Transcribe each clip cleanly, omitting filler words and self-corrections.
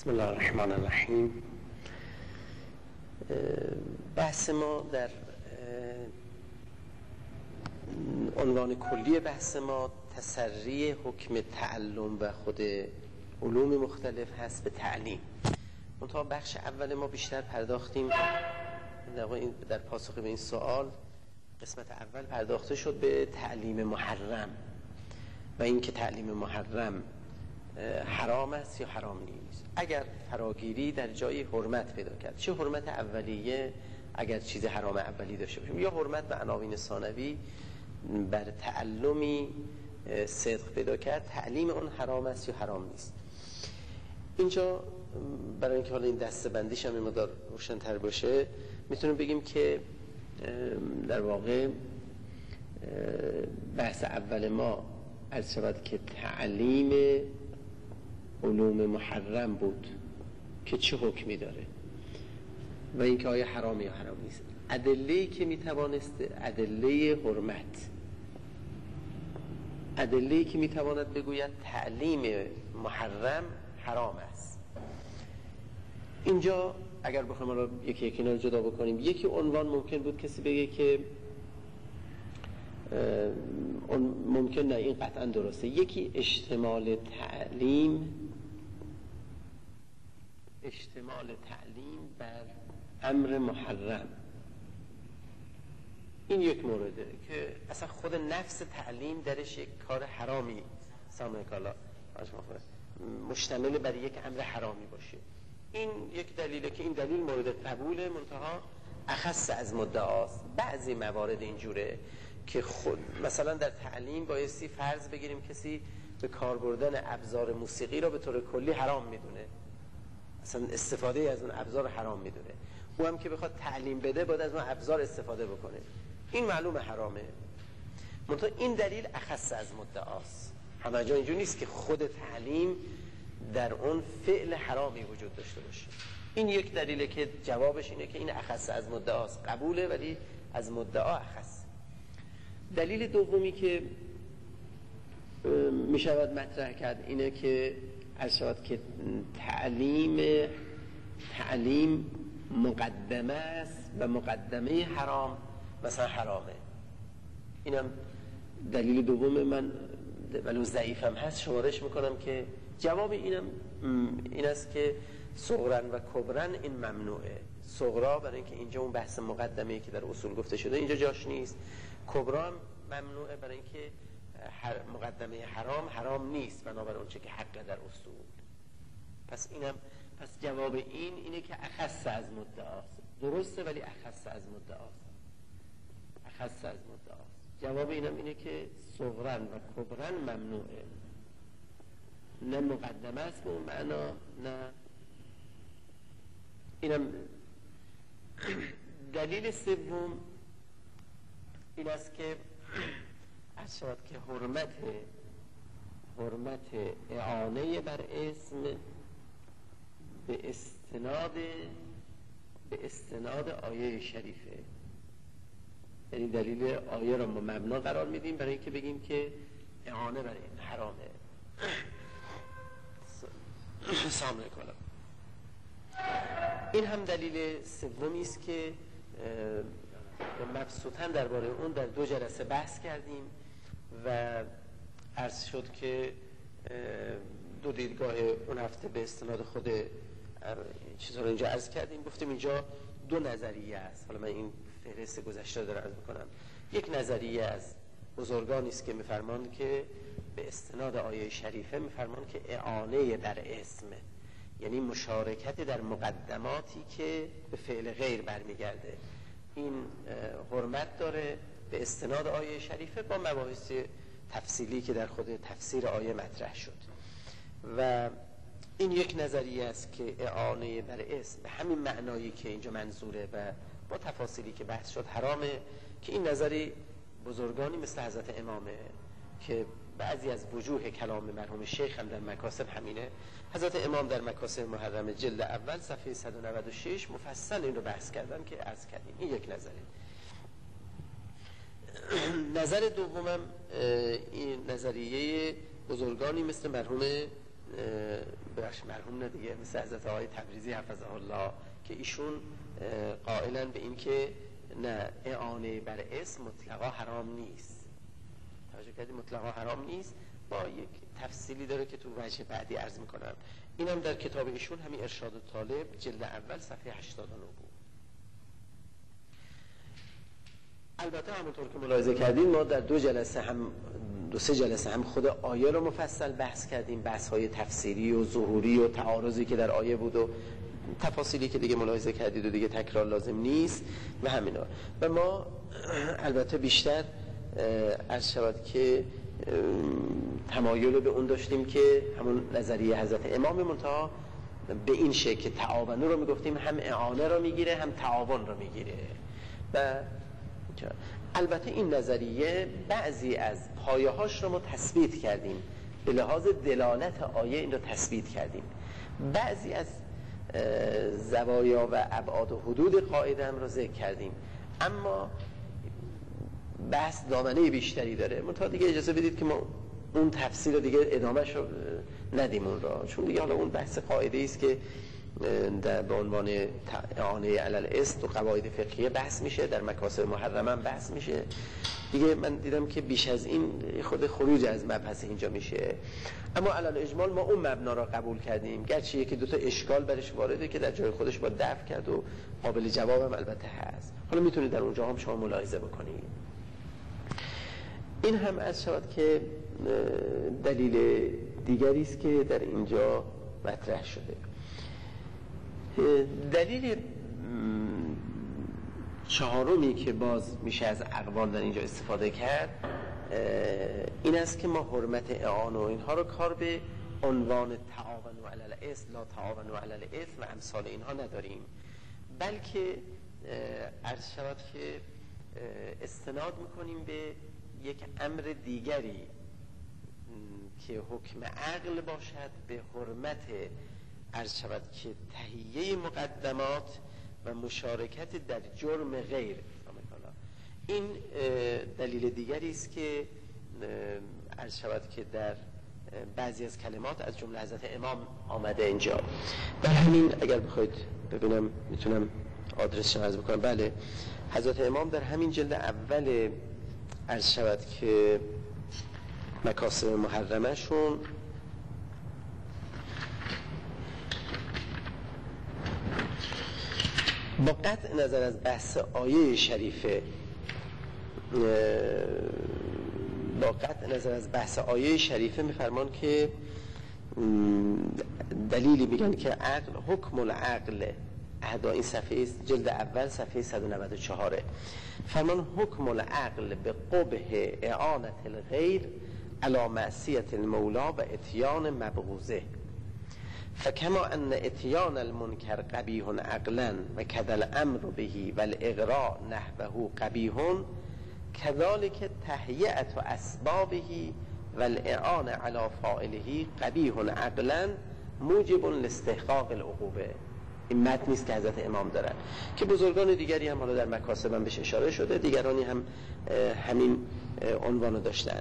بسم الله الرحمن الرحیم. بحث ما در عنوان کلی بحث ما تسری حکم تعلم و خود علوم مختلف هست به تعلیم. منتها بخش اول ما بیشتر پرداختیم در پاسخ به این سوال. قسمت اول پرداخته شد به تعلیم محرم و اینکه تعلیم محرم حرام است یا حرام نیست. اگر فراگیری در جای حرمت پیدا کرد، چه حرمت اولیه اگر چیز حرام اولی داشته باشیم، یا حرمت به عناوین ثانوی بر تعلمی صدق پیدا کرد، تعلیم اون حرام است یا حرام نیست. اینجا برای اینکه حالا این دسته بندیش هم این مقدار روشن‌تر باشه، میتونیم بگیم که در واقع بحث اول ما عرض شود که تعلیم علوم محرم بود که چه حکمی داره و اینکه آیا حرام یا حرام نیست. ادله‌ای که میتوانست، ادله حرمت، ادله‌ای که میتواند بگوید تعلیم محرم حرام است. اینجا اگر بخوایم حالا یکی اینا رو جدا بکنیم، یکی عنوان ممکن بود کسی بگه که ممکن نه، این قطعا درسته. یکی اشتمال تعلیم بر امر محرم، این یک مورده که اصلا خود نفس تعلیم درش یک کار حرامی سامنکالا مشتمل بر یک امر حرامی باشه. این یک دلیله که این دلیل مورد قبول، منتها اخص از مدعاست. بعضی موارد اینجوره که خود مثلا در تعلیم بایستی فرض بگیریم کسی به کار بردن ابزار موسیقی را به طور کلی حرام میدونه، اصلا استفاده از اون ابزار حرام میدونه، او هم که بخواد تعلیم بده باید از اون ابزار استفاده بکنه، این معلوم حرامه. منتها این دلیل اخص از مدعاست. همه جا اینجور نیست که خود تعلیم در اون فعل حرامی وجود داشته باشه. این یک دلیله که جوابش اینه که این اخص از مدعاست، قبوله ولی از مدعا اخص. دلیل دومی که می شود مطرح کرد اینه که عرض شود که تعلیم مقدمه است و مقدمه حرام مثلا حرامه. اینم دلیل دوم، من ولو ضعیفم هست شمارش میکنم که جواب اینم این است که صغرن و کبرن این ممنوعه. صغرا برای اینکه اینجا اون بحث مقدمه‌ای که در اصول گفته شده اینجا جاش نیست، کبرا ممنوعه برای اینکه مقدمه حرام نیست بنابر اون چه که حق در اصول. پس جواب اینه که اخص از مدعاست. درسته ولی اخص از مدعاست. جواب اینم اینه که صغرن و کبرن ممنوعه، نه مقدمه است به اون معنا، نه. اینم دلیل سوم این است که اشارت که حرمت اعانه بر اسم به استناد آیه شریفه. یعنی دلیل آیه را ما مبنا قرار میدیم برای اینکه بگیم که اعانه بر این حرامه. سامنے کنم. این هم دلیل سومی است که مبسوطاً درباره اون در 2 جلسه بحث کردیم و عرض شد که 2 دیدگاه اون هفته به استناد خود چیزها رو اینجا عرض کردیم. گفتیم اینجا 2 نظریه است. حالا من این فهرست گذشته رو عرض میکنم. یک نظریه از بزرگانی است که میفرمان که به استناد آیه شریفه میفرمان که اعانه بر اسم، یعنی مشارکت در مقدماتی که به فعل غیر برمیگرده، این حرمت داره به استناد آیه شریفه با مباحث تفصیلی که در خود تفسیر آیه مطرح شد. و این یک نظریه است که اعانه بر اسم به همین معنایی که اینجا منظوره و با تفاصیلی که بحث شد حرامه، که این نظری بزرگانی مثل حضرت امامه که بعضی از وجوه کلام مرحوم شیخ هم در مکاسب همینه. حضرت امام در مکاسب محرم جلد اول صفحه 196 مفصل این رو بحث کردن که عرض کردیم. این یک نظره. نظر دومم این نظریه بزرگانی مثل مرحوم بخش مرحوم نه دیگه، مثل حضرت آقای تبریزی حفظه الله که ایشون قائلن به این که نه، اعانه بر اسم مطلقا حرام نیست. توجه کردی؟ مطلقا حرام نیست، با یک تفصیلی داره که تو وجه بعدی عرض میکنم. اینم در کتاب ایشون، همین ارشاد طالب جلد اول صفحه 89 بود. البته همونطور که ملاحظه کردیم ما در دو سه جلسه هم خود آیه رو مفصل بحث کردیم، بحث های تفسیری و ظهوری و تعارضی که در آیه بود و تفاصیلی که دیگه ملاحظه کردید و دیگه تکرار لازم نیست و همینا. و ما البته بیشتر عرض شود که تمایل به اون داشتیم که همون نظریه حضرت امام منتها به این شکل که تعاونو رو میگفتیم هم اعانه رو میگیره هم تعاون رو میگیره. و البته این نظریه بعضی از پایه‌هاش رو ما تثبیت کردیم، به لحاظ دلالت آیه این رو تثبیت کردیم. بعضی از زوایا و ابعاد و حدود قاعده هم رو ذکر کردیم، اما بحث دامنه بیشتری داره. منتها دیگه اجازه بدید که ما اون تفصیل رو دیگه ادامهش رو ندیم اون را، چون دیگه حالا اون بحث قاعده است که در به عنوان اعانه علی الاسم و قواعد فقهیه بحث میشه، در مکاسب محرمه بحث میشه دیگه. من دیدم که بیش از این خود خروج از مبحث اینجا میشه. اما علی الاجمال ما اون مبنا را قبول کردیم، گرچه یکی دو تا اشکال برش وارده که در جای خودش با دفع کرد و قابل جوابم البته هست. حالا میتونید در اونجا هم شما ملاحظه بکنید. این هم از شود که دلیل دیگری است که در اینجا مطرح شده. دلیل چهارمی که باز میشه از اقوال در اینجا استفاده کرد این است که ما حرمت اعانه و اینها رو کار به عنوان تعاونوا علی الاسم لا تعاونوا علی الاثم و امثال اینها نداریم، بلکه عرض شود که استناد میکنیم به یک امر دیگری که حکم عقل باشد، به حرمت عرض شود که تهیه مقدمات و مشارکت در جرم غیر. این دلیل دیگری است که عرض شود که در بعضی از کلمات از جمله حضرت امام آمده اینجا. در همین اگر بخواید ببینم میتونم آدرسش عرض بکنم. بله، حضرت امام در همین جلد اول عرض شود که مکاسب محرمه شون با قطع نظر از بحث آیه شریفه میفرمان که دلیلی میگن که عقل، حکم العقل، اهدا این صفحه جلد اول صفحه 194 فرمان حکم العقل به قبح اعانت الغیر علی معصیت المولا و اتیان مبغوزه، فکما ان اتیان المنکر قبیح عقلا و کذا الامر بهی و الاغراء نحوه قبیح، كذلك تهیئة اسبابه و الاعانه علی فاعله قبیح عقلا موجب لاستحقاق العقوبه. این متن نیست که حضرت امام دارن، که بزرگان دیگری هم حالا در مکاسب هم بهش اشاره شده، دیگرانی هم همین عنوانو داشتن.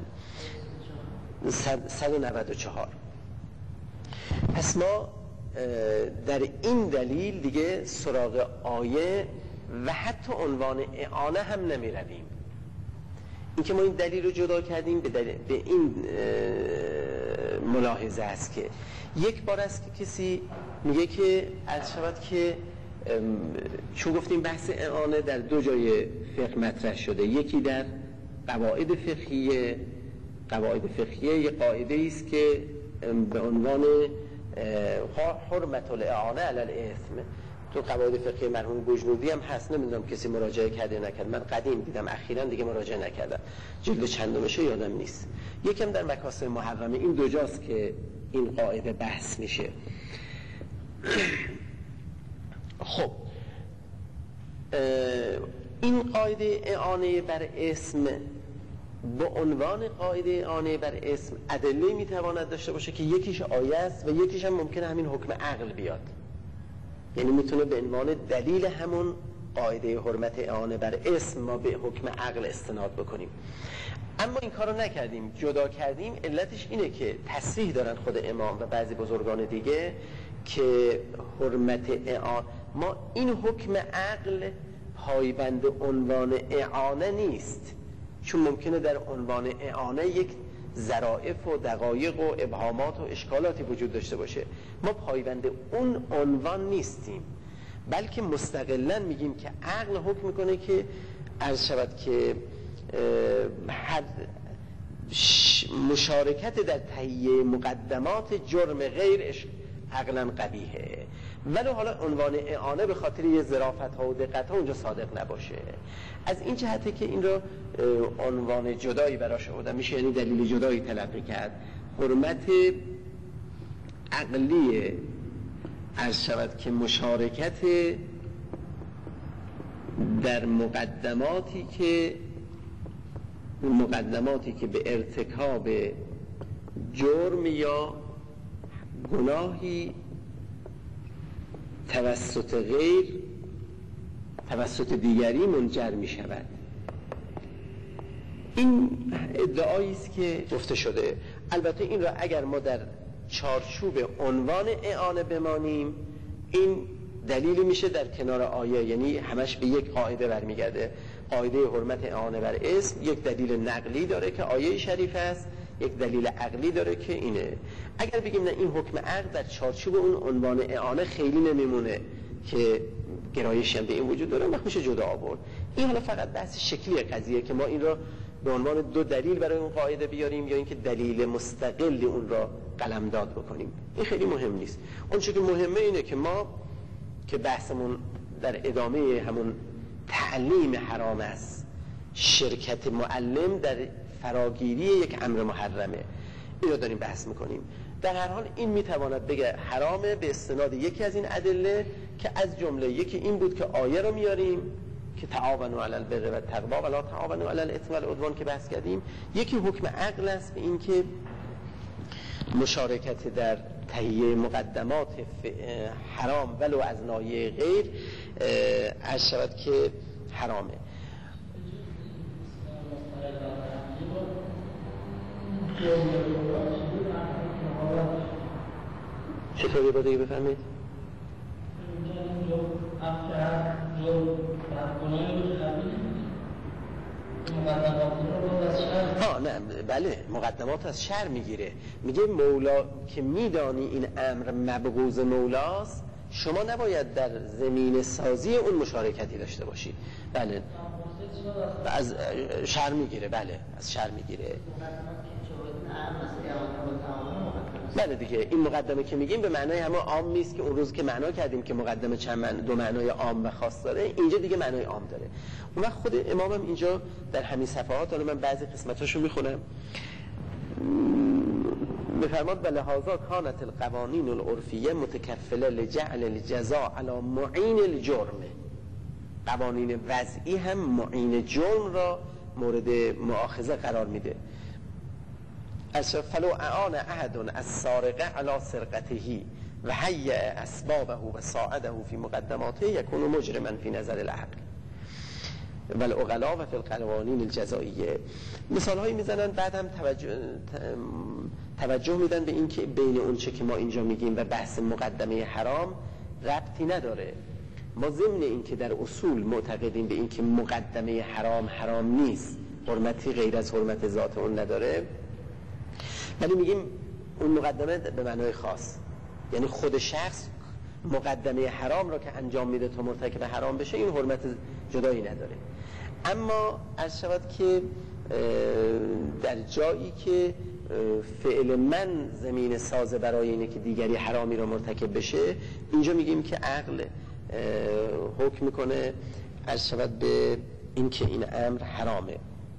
194. پس ما در این دلیل دیگه سراغ آیه و حتی عنوان اعانه هم نمی رویم. این که ما این دلیل رو جدا کردیم به این ملاحظه است که یک بار است که کسی میگه که عرض شود که چون گفتیم بحث اعانه در دو جای فقه مطرح شده، یکی در قواعد فقهیه یه قاعده است که به عنوان حرمت الاعانه علی الاثم تو قواعد فقهی مرحوم بجنودی هم هست. نمیدونم کسی مراجعه کرده نکرد، من قدیم دیدم، اخیراً دیگه مراجعه نکردم، جلد چندمشه یادم نیست. یکم در مکاسب محرمه. این دو جاست که این قاعده بحث میشه. خب این قاعده اعانه بر اسم به عنوان قاعده اعانه بر اسم ادله میتواند داشته باشه که یکیش آیه است و یکیش هم ممکنه همین حکم عقل بیاد، یعنی میتونه به عنوان دلیل همون قاعده حرمت اعانه بر اسم ما به حکم عقل استناد بکنیم. اما این کارو نکردیم، جدا کردیم. علتش اینه که تصریح دارن خود امام و بعضی بزرگان دیگه که حرمت اعانه، ما این حکم عقل پایبند عنوان اعانه نیست، چون ممکنه در عنوان اعانه یک ظرافت و دقایق و ابهامات و اشکالاتی وجود داشته باشه. ما پایبند اون عنوان نیستیم، بلکه مستقلاً میگیم که عقل حکم میکنه که عرض شود که مشارکت در تهیه مقدمات جرم غیر عقلاً قبیحه، ولو حالا عنوان اعانه به خاطر یه ظرافت ها و دقت ها اونجا صادق نباشه. از این جهته که این رو عنوان جدایی براش آوردن میشه، یعنی دلیل جدایی تلقی کرد. حرمت عقلی عرض شود که مشارکت در مقدماتی که به ارتکاب جرم یا گناهی توسط دیگری منجر می شود. این ادعایی است که گفته شده. البته این را اگر ما در چارچوب عنوان اعانه بمانیم، این دلیلی میشه در کنار آیه، یعنی همش به یک قاعده برمیگرده. قاعده حرمت اعانه بر اسم یک دلیل نقلی داره که آیه شریف است، یک دلیل عقلی داره که اینه. اگر بگیم نه این حکم عقل در چارچوب اون عنوان اعانه خیلی نمیمونه که گرایشی هم به این وجود داره، وقت میشه جدا آورد. این حالا فقط بحث شکلی قضیه که ما این را به عنوان دو دلیل برای اون قاعده بیاریم یا اینکه دلیل مستقل اون را قلمداد بکنیم، این خیلی مهم نیست. اون چیزی که مهمه اینه که ما که بحثمون در ادامه همون تعلیم حرام است، شرکت معلم در فراگیری یک امر محرمه، این رو داریم بحث میکنیم. در هر حال این میتواند بگه حرامه به استناد یکی از این ادله که از جمله یکی این بود که آیه رو میاریم که تعاونوا علی البر و التقوا ولا تعاونوا علی الاثم والعدوان که بحث کردیم. یکی حکم عقل است به این که مشارکت در تهیه مقدمات حرام ولو از ناحیه غیر عرض شود که حرامه. چطوری با دیگه بفرمید؟ نه بله، مقدمات از شر میگیره. میگه مولا که میدانی این امر مبغوض مولاست، شما نباید در زمین سازی اون مشارکتی داشته باشید. بله از شر میگیره، بله از شر میگیره. بله دیگه، این مقدمه که میگیم به معنای همه عام نیست که اون روز که معنا کردیم که مقدمه چند دو معنای عام و خاص داره، اینجا دیگه معنای عام داره. اون وقت خود امامم اینجا در همین صفحات، حالا من بعضی قسمتاشو میخونم، میفرماد به لحاظا کانت القوانین العرفیه متکفله لجعل الجزاء علی معین الجرم. قوانین وضعی هم معین جرم را مورد مؤاخذه قرار میده. از فلو اعان احد از سارقه علی سرقته و هیئ اسبابه و ساعده فی مقدماته یکون مجرما فی نظر العقل والعقلاء و فی القوانین الجزائیه. مثال هایی میزنن، بعد هم توجه میدن به این که بین اون چه که ما اینجا میگیم و بحث مقدمه حرام ربطی نداره. ما ضمن این که در اصول معتقدیم به این که مقدمه حرام نیست، حرمتی غیر از حرمت ذات اون نداره، ولی میگیم اون مقدمه به معنای خاص، یعنی خود شخص مقدمه حرام را که انجام میده تا مرتکب حرام بشه، این حرمت جدایی نداره. اما عرض شود که در جایی که فعل من زمین سازه برای اینه که دیگری حرامی را مرتکب بشه، اینجا میگیم که عقل حکم میکنه عرض شود به این که این امر حرامه.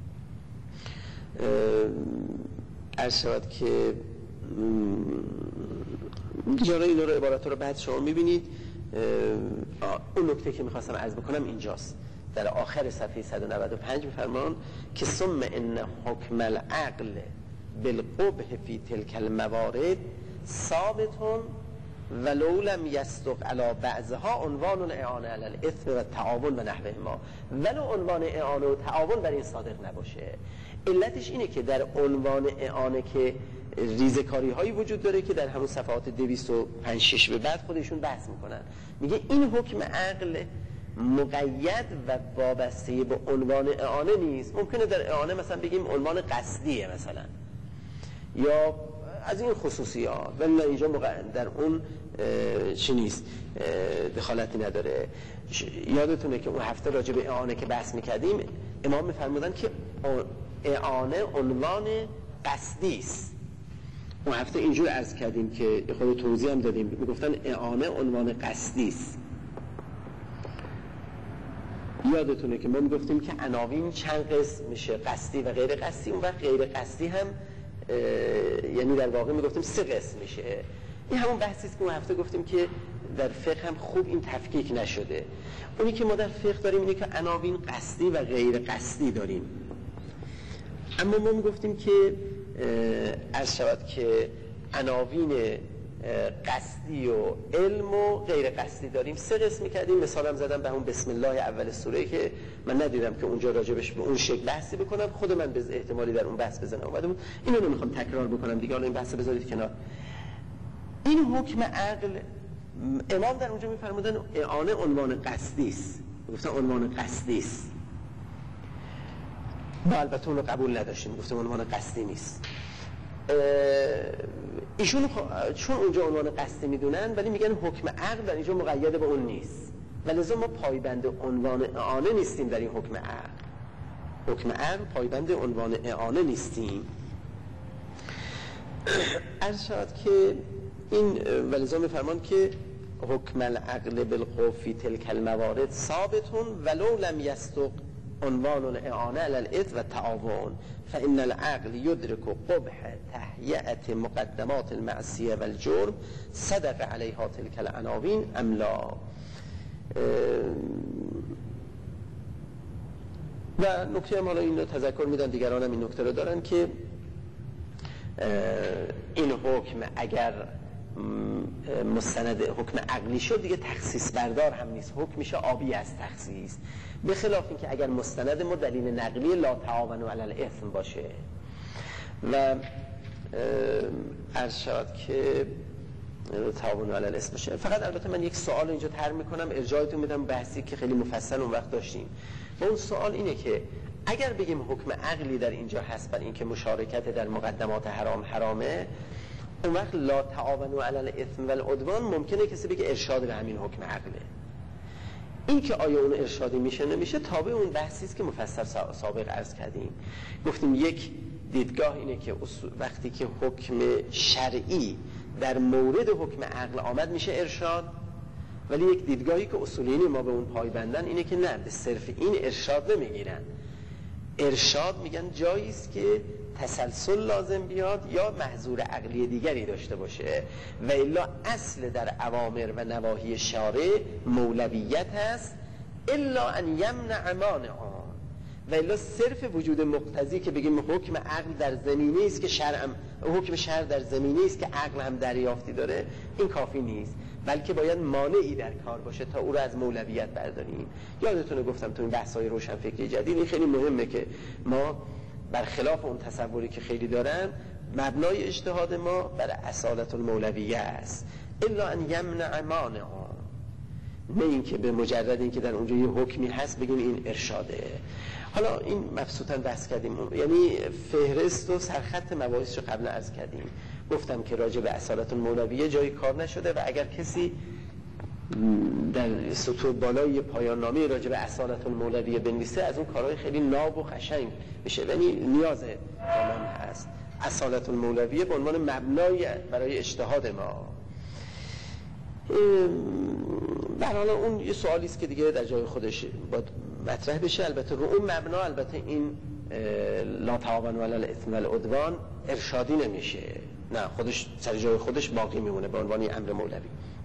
عرض شود که جاره این رو عبارت رو بعد شما میبینید. اون نکته که میخواستم عرض بکنم اینجاست، در آخر صفحه 195 میفرمان که ثم ان حکم العقل بالقبح فی تلک الموارد ثابت ولو لم یصدق علی بعضها عنوان الاعانه علی الاثم و التعاون و نحوه ما، ولو عنوان اعانه و تعاون بر این صادق نباشه. علتش اینه که در عنوان اعانه که ریزکاری هایی وجود داره که در همون صفحات 205-6 به بعد خودشون بحث میکنن. میگه این حکم عقل مقید و وابسته به عنوان اعانه نیست. ممکنه در اعانه مثلا بگیم عنوان قصدیه مثلا یا از این خصوصیات، ولی اینجا در اون چی نیست، دخالتی نداره. یادتونه که اون هفته راجع به اعانه که بحث میکردیم امام میفرمودن که اعانه عنوان قصدی است. اون هفته اینجور عرض کردیم که خود توضیح هم دادیم، میگفتن اعانه عنوان قصدی است. یادتونه که ما میگفتیم که عناوین چند قسم میشه، قصدی و غیر قصدی. اون وقت غیر قصدی هم یعنی در واقع میگفتیم 3 قسم میشه. این همون بحثی است که اون هفته گفتیم که در فقه هم خوب این تفکیک نشده. اونی که ما در فقه داریم اینه که عناوین قصدی و غیر قصدی داریم. اما ما میگفتیم که عرض شود که عناوین قصدی و علم و غیر قصدی داریم. 3 قسم می‌کردیم. مثالم زدم به اون بسم الله اول سوره که من ندیدم که اونجا راجبش به اون شکل بحثی بکنم، خود من به احتمالی در اون بحث بزنم اومدم. اینو نمیخوام تکرار بکنم دیگه، حالا این بحث بذارید کنار. این حکم عقل امام در اونجا می‌فرمودن اعانه عنوان قصدی است. گفتن عنوان قصدی است. با البته اون رو قبول نداشتیم، گفتم عنوان قصدی نیست. ایشون چون اونجا عنوان قصدی میدونن ولی میگن حکم عقل در اینجا مقید به اون نیست، ولذا ما پایبند عنوان اعانه نیستیم در این حکم عقل. حکم عقل پایبند عنوان اعانه نیستیم. عرض شد که این ولذا میفرمان که حکم العقل بالخوف فی تلک الموارد ثابتون ولو لم یصدق عنوان الاعانه علی الاثم و التعاون فإن العقل يدرك قبح تهیئة مقدمات المعصیه و الجرم صدق علیها تلک العناوین ام لا. و نکته هم حالا این تذکر میدن، دیگران هم این نکته رو دارن که این حکم اگر مستند حکم عقلی شد دیگه تخصیص بردار هم نیست، حکم میشه آبی از تخصیص، به خلاف این که اگر مستند ما دلیل نقلی لا تعاونوا علی الاثم باشه. و عرض شد که تعاون علی الاثم باشه. فقط البته من یک سوال اینجا طرح میکنم، ارجاعتون میدم بحثی که خیلی مفصل اون وقت داشتیم. و اون سوال اینه که اگر بگیم حکم عقلی در اینجا هست بر اینکه مشارکت در مقدمات حرام حرامه، اون وقت لا تعاونوا علی الاثم و العدوان ممکنه کسی بگه ارشاد به همین حکم عقله. این که آیا اون ارشادی میشه نمیشه تابع اون بحثی است که مفصل سابق عرض کردیم. گفتیم یک دیدگاه اینه که وقتی که حکم شرعی در مورد حکم عقل آمد میشه ارشاد، ولی یک دیدگاهی که اصولین ما به اون پایبندن اینه که نه، به صرف این ارشاد نمیگیرن. ارشاد میگن جایی است که تسلسل لازم بیاد یا محظور عقلی دیگری داشته باشه، و الا اصل در اوامر و نواهی شارع مولویت است الا ان یمنع مانعا. و الا صرف وجود مقتضی که بگیم حکم عقل در زمینه است که حکم شرع در زمینه است که عقل هم دریافتی داره، این کافی نیست، بلکه باید مانعی در کار باشه تا او رو از مولویت برداریم. یادتونه گفتم تو این بحث‌های روشنفکری جدید این خیلی مهمه که ما برخلاف اون تصوری که خیلی دارن مبنای اجتهاد ما بر اصالت المولویه است الا ان یمنع مانعا، نه اینکه به مجرد اینکه در اونجا یه حکمی هست بگیم این ارشاده. حالا این مبسوطاً بحث کردیم، یعنی فهرست و سرخط مباحث رو قبلا عرض کردیم. گفتم که راجع به اصالت المولویه جایی کار نشده و اگر کسی در سطور بالای پایان نامه راجع به اصالت المولویه بنویسه از اون کارهای خیلی ناب و قشنگ بشه، یعنی نیاز تمام هست. اصالت المولویه به عنوان مبنای برای اجتهاد ما. برحال اون یه سوالی است که دیگه در جای خودش باید مطرح بشه. البته رو اون مبنا البته این لا تعاونوا علی الاثم و العدوان ارشادی نمیشه، نه، خودش سر جای خودش باقی میمونه به عنوان امر مولوی.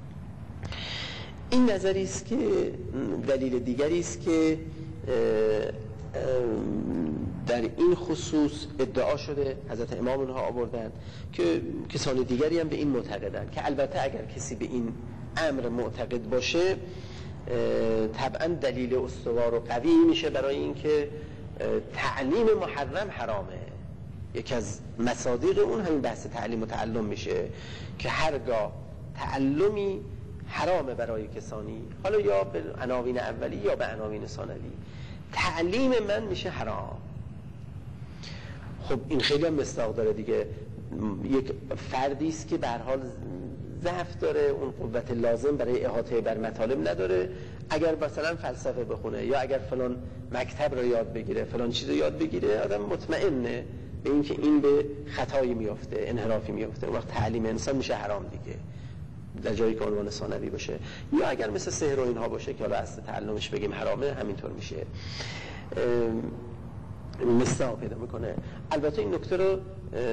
این نظری است که دلیل دیگری است که در این خصوص ادعا شده، حضرت امام اونها آوردن که کسان دیگری هم به این معتقدن که البته اگر کسی به این امر معتقد باشه طبعا دلیل استوار و قوی میشه برای اینکه تعلیم محرم حرامه. یکی از مصادیق اون همین بحث تعلیم و تعلم میشه که هرگاه تعلمی حرامه برای کسانی، حالا یا به عناوین اولی یا به عناوین ثانوی، تعلیم من میشه حرام. خب این خیلی هم مصداق داره دیگه. یک فردی است که به هر حال ضعف داره، اون قوت لازم برای احاطه بر مطالب نداره، اگر مثلا فلسفه بخونه یا اگر فلان مکتب رو یاد بگیره، فلان چیز رو یاد بگیره، آدم مطمئنه به اینکه این به خطایی میفته، انحرافی میفته، وقت تعلیم انسان میشه حرام دیگه در جایی که عنوان ثانوی باشه. یا اگر مثل سحر و اینها باشه که حالا اصل تعلمش بگیم حرامه، همینطور میشه مصداق پیدا میکنه. البته این نکته رو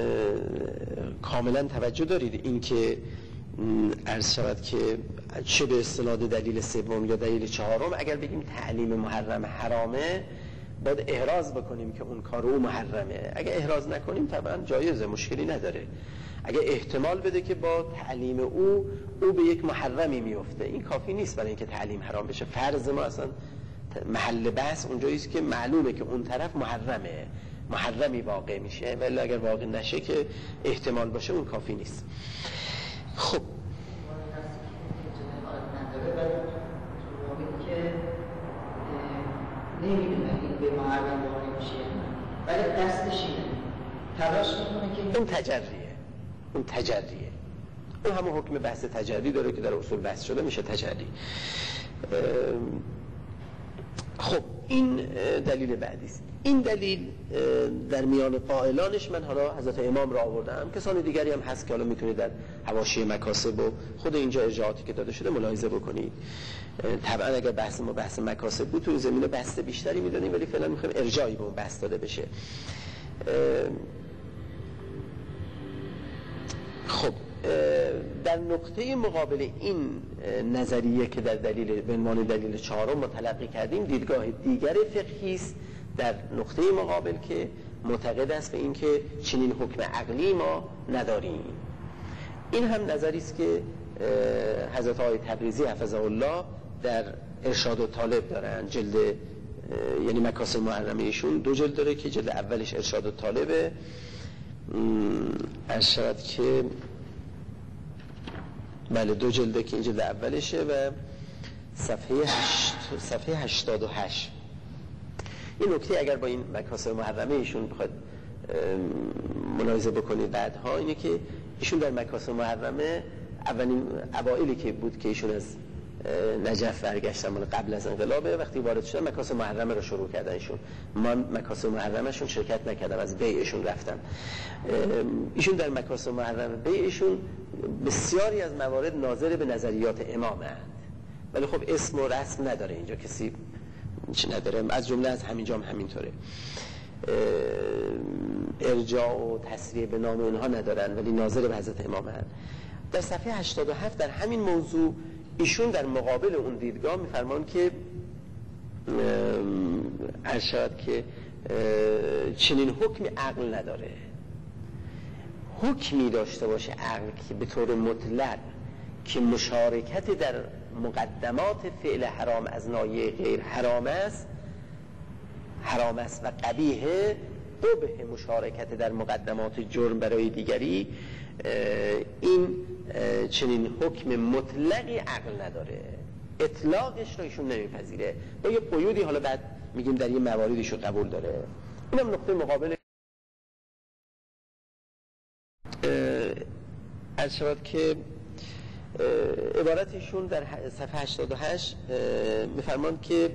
کاملا توجه دارید، اینکه عرض شود که چه به استناد دلیل سوم یا دلیل چهارم اگر بگیم تعلیم محرم حرامه، باید احراز بکنیم که اون کار او محرمه. اگر احراز نکنیم طبعا جایزه، مشکلی نداره. اگر احتمال بده که با تعلیم او به یک محرمی میفته، این کافی نیست برای اینکه تعلیم حرام بشه. فرض ما اصلا محل بحث اونجاییست که معلومه که اون طرف محرمی واقع میشه، ولی اگر واقع نشه که احتمال باشه، اون کافی نیست. خب نمیدونه این به محرم واقع میشه، ولی دستش اینه، تلاش میکنه که اون تجریه، اون همون حکم بحث تجری داره که در اصول بحث شده، میشه تجری. خب این دلیل بعدی است. این دلیل در میان قائلانش من حالا حضرت امام را آوردم، کسان دیگری هم هست که حالا میتونید در حواشی مکاسب و خود اینجا ارجاعاتی که داده شده ملاحظه بکنید. طبعا اگر بحث ما بحث مکاسب بود تو زمینه بحث بیشتری میدونیم، ولی فعلا میخوایم ارجاعی به اون بحث داده بشه. خب در نقطه مقابل این نظریه که در دلیل به عنوان دلیل چهارم متلقی کردیم، دیدگاه دیگر فقهی است در نقطه مقابل که معتقد است به این که چنین حکم عقلی ما نداریم. این هم نظری است که حضرت آقای تبریزی حفظه الله در ارشاد الطالب دارن. جلد یعنی مکاسب محرمه ایشون 2 جلد داره که جلد اولش ارشاد الطالبه، ارشاد که بله 2 جلده که این جلد اولشه و صفحه 88. این نکته اگر با این مکاسب محرمه ایشون بخواد ملاحظه بکنید بعدها، اینه که ایشون در مکاسب محرمه اولین اوائلی که بود که ایشون از نجف برگشتن قبل از انقلابه، وقتی وارد شدن مکاسب محرمه رو شروع کردن ایشون. من مکاسب محرمهشون شرکت نکردم، از بیعشون رفتم. ایشون در مکاسب محرمه بیعشون بسیاری از موارد ناظر به نظریات امام هست، ولی خب اسم و رسم نداره اینجا، کسی چی نداره، از جمله از همینجا هم همینطوره. ارجاع و تصریح به نام اونها ندارن، ولی ناظر به حضرت امام هست. در صفحه 87 در همین موضوع ایشون در مقابل اون دیدگاه میفرمان که ارشاد که چنین حکم عقل نداره. حکمی داشته باشه عقل که به طور مطلق که مشارکت در مقدمات فعل حرام از ناحیه غیر حرام است و قبیحه، قبح مشارکت در مقدمات جرم برای دیگری، این چنین حکم مطلقی عقل نداره، اطلاقش رو ایشون نمیپذیره، با یه قیودی حالا بعد میگیم در یه مواردیشو قبول داره. اینم نقطه مقابل از شود که عبارتشون در صفحه 88 میفرمان که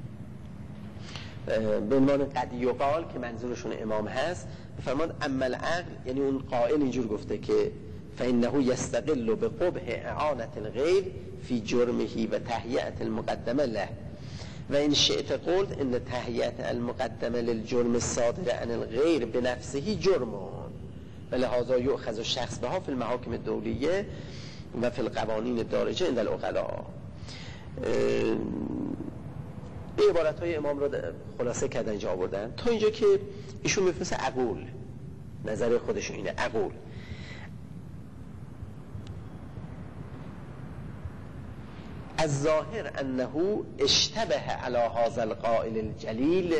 به عنوان قد یقال که منظورشون امام هست، میفرمان اما العقل، یعنی اون قائل اینجور گفته که فإنه یستقل بقبح اعانة الغیر فی جرمه و تهیئة المقدمه له و این شئت قلت ان تهیئة المقدمه للجرم الصادر عن الغیر بنفسه جرمون و لهذا یؤخذ الشخص بها فی المحاکم الدولیه و فی القوانین الدارجه عند العقلاء. این عبارت‌های امام رو خلاصه کردن اینجا آوردن تا اینجا که ایشون میفرسه عقول، نظر خودشون اینه عقول. الظاهر انه اشتبه على هذا القائل الجلیل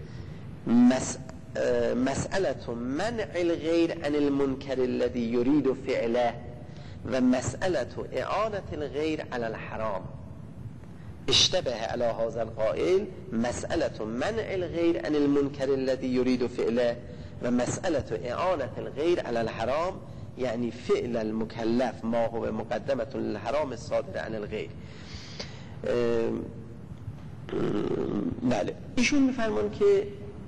مسألة منع الغير عن المنكر الذي يريد فعله و مسألة اعانة الغير على الحرام. اشتبه على هذا القائل مسألة منع الغير عن المنكر الذي يريد فعله و مسألة اعانة الغير على الحرام يعني فعل المكلف ما هو مقدمة للحرام الصادر عن الغير. بله ایشون میفرمان که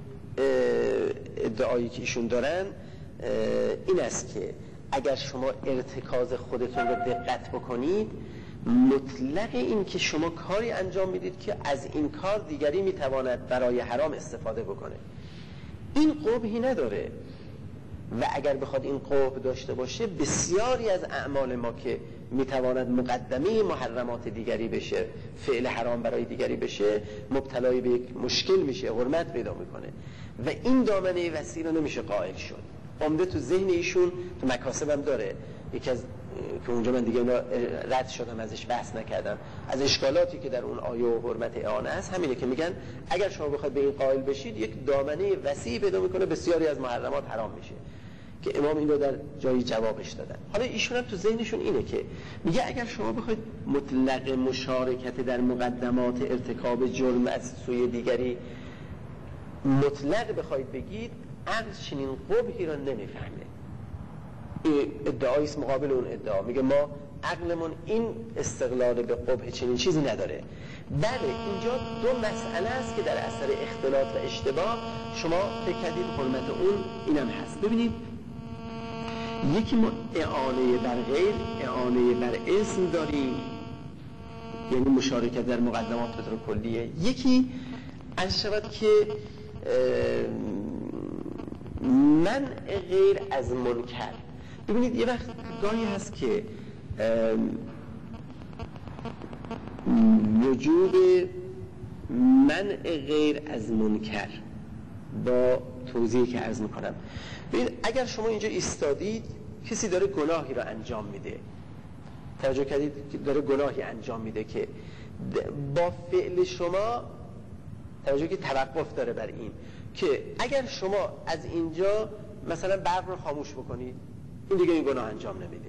ادعایی که ایشون دارن این است که اگر شما ارتکاز خودتون رو دقت بکنید، مطلق این که شما کاری انجام میدید که از این کار دیگری میتواند برای حرام استفاده بکنه، این قبحی نداره. و اگر بخواد این قبح داشته باشه، بسیاری از اعمال ما که میتواند مقدمه محرمات دیگری بشه، فعل حرام برای دیگری بشه، مبتلای به یک مشکل میشه، حرمت پیدا میکنه و این دامنه وسیع رو نمیشه قائل شد. عمده تو ذهن ایشون تو مکاسبم داره، یکی از که اونجا من دیگه اینا رد شدم ازش بحث نکردم، از اشکالاتی که در اون آیه و حرمت اعانه هست همینه که میگن اگر شما بخواید به این قائل بشید، یک دامنه وسیع پیدا میکنه، بسیاری از محرمات حرام میشه، که امام این رو در جایی جوابش دادن. حالا ایشون هم تو ذهنشون اینه که میگه اگر شما بخواید مطلق مشارکت در مقدمات ارتکاب جرم از سوی دیگری مطلق بخواید بگید، عقل چنین قبحی رو نمیفهمه. این ادعایی است مقابل اون ادعا. میگه ما عقلمون این استقلال به قبح چنین چیزی نداره. بله اینجا دو مسئله است که در اثر اختلاط و اشتباه شما فکر کردید حرمت اون اینم هست. ببینید یکی ما اعانه بر غیر، اعانه بر اسم داریم، یعنی مشارکت در مقدمات به طور کلیه. یکی عرض شود که منع غیر از منکر. ببینید یه وقت گاهی هست که وجوب منع غیر از منکر با توضیحی که عرض میکنم. ببینید اگر شما اینجا ایستادید، کسی داره گناهی رو انجام میده، توجه کردید که داره گناهی انجام میده که با فعل شما توجه که توقف داره بر این که اگر شما از اینجا مثلا برق رو خاموش بکنید، این دیگه این گناه انجام نمیده.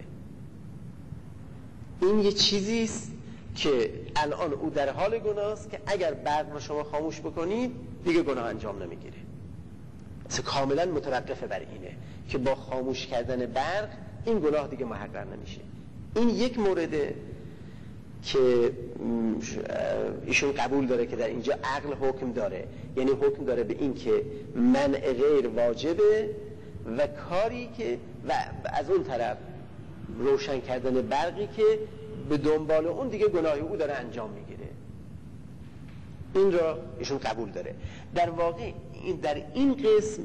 این یه چیزیست که الان او در حال گناه است که اگر برق رو شما خاموش بکنید دیگه گناه انجام نمیگیره. اصلا کاملا متوقفه بر اینه که با خاموش کردن برق این گناه دیگه محقق نمیشه. این یک مورده که ایشون قبول داره که در اینجا عقل حکم داره، یعنی حکم داره به این که منع غیر واجبه و کاری که و از اون طرف روشن کردن برقی که به دنبال اون دیگه گناهی او داره انجام میگیره. این را ایشون قبول داره. در واقع در این